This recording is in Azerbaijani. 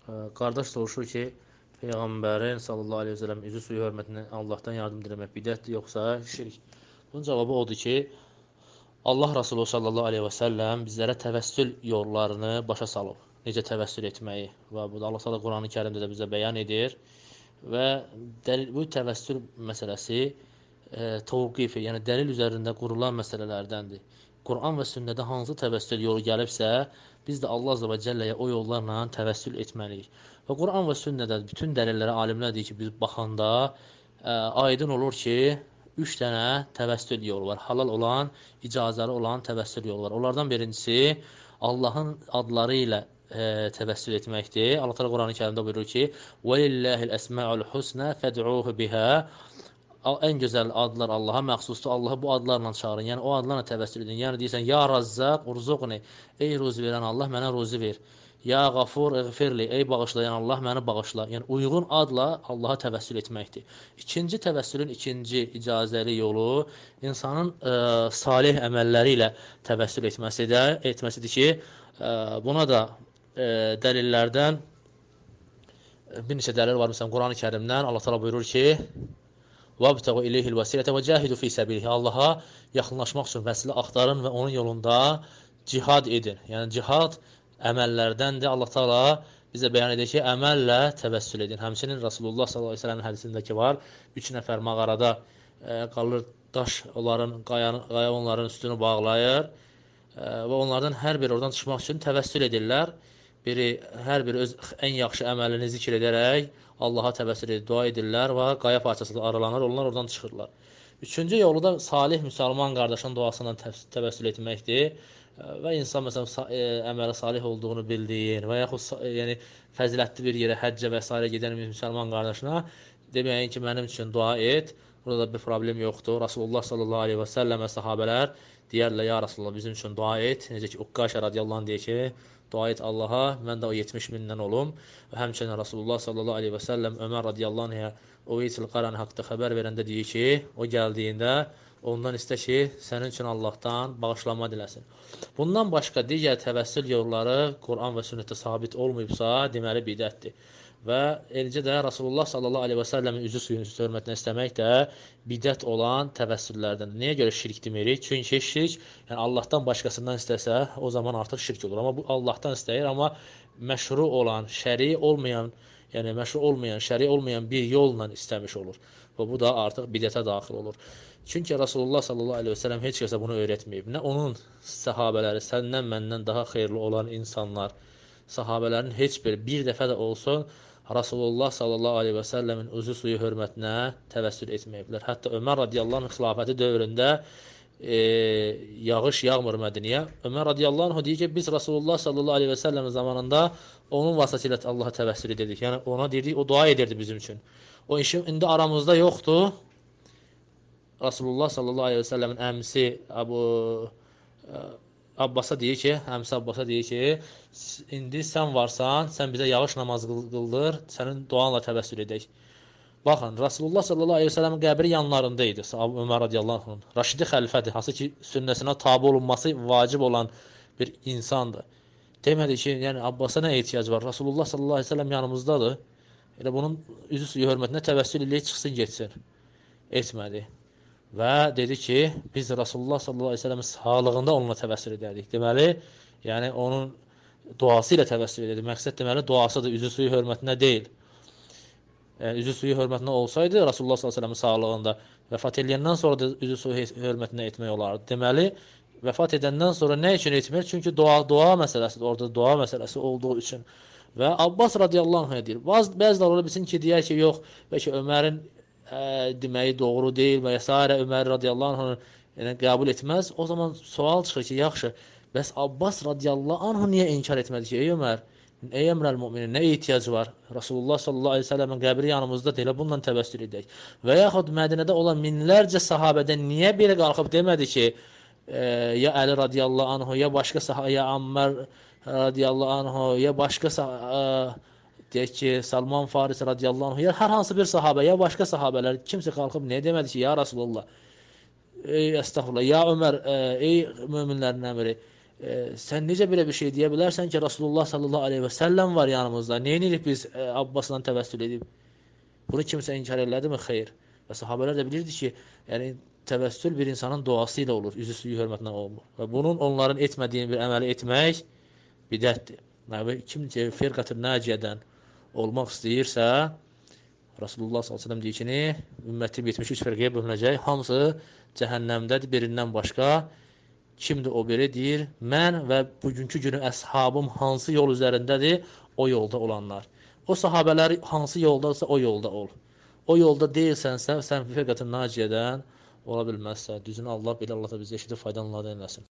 Qardaş soruşur ki, Peyğəmbərin sallallahu aleyhi ve sellem üzü suyu hörmətinə Allahdan yardım diləmək bidətdir, yoxsa şirk? Bunun cavabı odur ki, Allah Resulü sallallahu aleyhi ve sellem bizlərə təvəssül yollarını başa salıb. Necə təvəssül etməyi və bu da Allah Teala Qur'an-ı Kərimdə də bizə bəyan edir və bu təvəssül məsələsi təvqif, yəni dəlil üzərində qurulan məsələlərdəndir. Quran və sünnədə hansı təvəssül yolu gəlibsə, biz də Allah Azza və Cəlləyə o yollarla təvəssül etməliyik. Və Quran və sünnədə bütün dəlillərə alimlər deyir ki, biz baxanda aydın olur ki, 3 dənə təvəssül yolu var. Halal olan, icazəli olan təvəssül yolu var. Onlardan birincisi Allahın adları ilə təvəssül etməkdir. Allah Teala Quran-ı Kərimdə buyurur ki: "Velillahil esmaul husna fad'uhu biha." Ən gözəl adlar Allaha məxsusdur. Allahı bu adlarla çağırın. Yəni o adlarla təvəssül edin. Yəni deyirsən: "Ya Razzaq, urzuqni." Ey ruzi verən Allah, mənə ruzi ver. "Ya Qafur, iğfirli." Ey bağışlayan Allah, məni bağışla. Yəni uyğun adla Allaha təvəssül etməkdir. İkinci təvəssülün ikinci icazəli yolu insanın salih əməlləri ilə təvəssül etməsidir ki, buna da dəlillərdən bir neçə dəlil var. Məsələn, Quran-ı Kərimdən Allah Teala buyurur ki: "Vabtəğu ileyhil vəsilətə və cahidu fi səbilihi." Allaha yaxınlaşmaq üçün vəsilə axtarın və onun yolunda cihad edin. Yəni cihad əməllərdəndir. Allah Teala bizə bəyan edir ki, əməllə təvəssül edin. Həmçinin Rasulullah sallallahu əleyhi və səlləmin hədisindəki var. 3 nəfər mağarada qalır, daş qaya onların üstünü bağlayır və onlardan hər biri oradan çıxmaq üçün təvəssül edirlər. Hər biri öz ən yaxşı əməlini zikr edərək Allaha təvəssül edir, dua edirlər və qaya parçası aralanır, onlar oradan çıxırlar. Üçüncü yolu da salih müsəlman qardaşın duasına təvəssül etməkdir və insan məsələn əməli salih olduğunu bildiyin və yaxud yəni fəzilətli bir yerə, həccə və s. gedən bir müsəlman qardaşına deməyin ki, mənim üçün dua et. Burada da bir problem yoxdur. Rasulullah sallallahu aleyhi və səlləmə sahabələr deyərlər: "Ya Rasulullah, bizim üçün dua et." Necə ki, Uqqaşə radiyallahu anh deyir ki, dua et Allaha, mən də o 70 mindən olum. Və həmçinin Rasulullah sallallahu aleyhi və səlləm Ömər radiyallahu anhə Uveysil Qaran haqda xəbər verəndə deyir ki, o gəldiyində ondan istə ki, sənin üçün Allahdan bağışlanma diləsin. Bundan başqa digər təvəssül yolları Quran və sünnətdə sabit olmayıbsa, deməli bidətdir. Və eləcə də Rasulullah sallallahu aleyhi və səlləmin üzü suyun hörmətinə istəmək də bidət olan təvəssüllərdən. Niyə görə şirk demirik? Çünki şirk, yəni Allahdan başqasından istəsə, o zaman artıq şirk olur. Amma bu Allahdan istəyir, amma məşru olan, şəri olmayan, yəni məşru olmayan, şəri olmayan bir yolla istəmiş olur. Və bu da artıq bidətə daxil olur. Çünki Rasulullah sallallahu aleyhi və səlləm heç kəsə bunu öyrətməyib. Nə onun səhabələri, səndən, məndən daha xeyirli olan insanlar, sahabələrin heç bir dəfə də olsun Rasulullah sallallahu aleyhi və səlləmin üzü suyu hörmətinə təvəssül etməyiblər. Hətta Ömər radiyallahu anh xilafəti dövründə yağış yağmır Mədiniyə. Ömər radiyallahu anh deyir ki, biz Rasulullah sallallahu aleyhi və səlləmin zamanında onun vasitəsilə Allaha təvəssül edirdik. Yəni ona deyirdik, o dua edirdi bizim üçün. O işin indi aramızda yoxdur. Rasulullah sallallahu aleyhi və səlləmin əmsi Abbasa deyir ki, həmsi Abbasa deyir ki, indi sən varsan, sən bizə yağış namazı qıldır, sənin duanla təvəssül edək. Baxın, Rasulullah sallallahu aleyhi ve sellem qəbri yanlarında idi. Ömər radiyallahu anh. Raşidi xəlifədir, hansı ki, sünnəsinə tabi olunması vacib olan bir insandır. Demədi ki, yəni Abbasa nə ehtiyac var? Rasulullah sallallahu aleyhi ve sellem yanımızdadır. Elə bunun üzü suyu hörmətinə təvəssül eləyib çıxsın, getsin. Etmədi. Və dedi ki, biz Rasulullah sallallahu aleyhi ve sellemin sağlığında onunla təvəssül edərdik. Deməli, yəni onun duası ilə təvəssül edirdi. Məqsəd deməli, duasıdır, üzü suyu hörmətinə deyil. Yəni, üzü suyu hörmətinə olsaydı, Rasulullah sallallahu aleyhi ve sellemin sağlığında vəfat edəndən sonra da üzü suyu hörmətinə etmək olardı. Deməli, vəfat edəndən sonra nə üçün etmir? Çünki dua məsələsidir, orada dua məsələsi olduğu üçün. Və Abbas radiyallahu anh deyir. Bəziləri ola bilsin ki, deyər ki, yox, bəlkə Ömərin deməyi doğru deyil və s. Ömər radiyallahu anh yəni, qəbul etməz. O zaman sual çıxır ki, yaxşı, bəs Abbas radiyallahu anh niyə inkar etmədi ki, ey Ömər, ey əmrəl müminin, nə ehtiyac var? Rasulullah sallallahu aleyhi ve sellemin qəbri yanımızda deyilə, bununla təvəssül edək. Və yaxud Mədinədə olan minlərcə sahabədən niyə biri qalxıb demədi ki, ya Əli radiyallahu anh, ya başqa sahabə, ya Ammar radiyallahu anh, ya başqa deyək ki, Salman Farisi radiyallahu anh, ya hər hansı bir sahabə, ya başqa sahabələr, kimsə qalxıb niyə demədi ki, ya Rasulullah, ey əstəğfurullah, ya Ömər, ey möminlərin əmri, Sən necə belə bir şey deyə bilərsən ki, Rasulullah sallallahu aleyhi və səlləm var yanımızda. Neyinirik biz Abbasla təvəssül edib? Bunu kimsə inkar elədimi? Xeyr. Və sahabələr də bilirdi ki, yəni təvəssül bir insanın duası ilə olur, üzü suyu hörmətinə olmur. Və bunun onların etmədiyi bir əməli etmək bidətdir. Yəni kim ki, firqətün nəciyədən olmaq istəyirsə, Rasulullah s.ə.v deyir ki, ümmətim 73 firqəyə bölünəcək, hamısı cəhənnəmdədir birindən başqa. Kimdir o biri? Deyir, mən və bugünkü günü əshabım hansı yol üzərindədir? O yolda olanlar. O sahabələr hansı yoldadırsa o yolda ol. O yolda deyilsənsə, sən firqətün naciyədən ola bilməzsən. Düzünü Allah bilir, Allah da bizi eşidib faydalanmadan eləsin.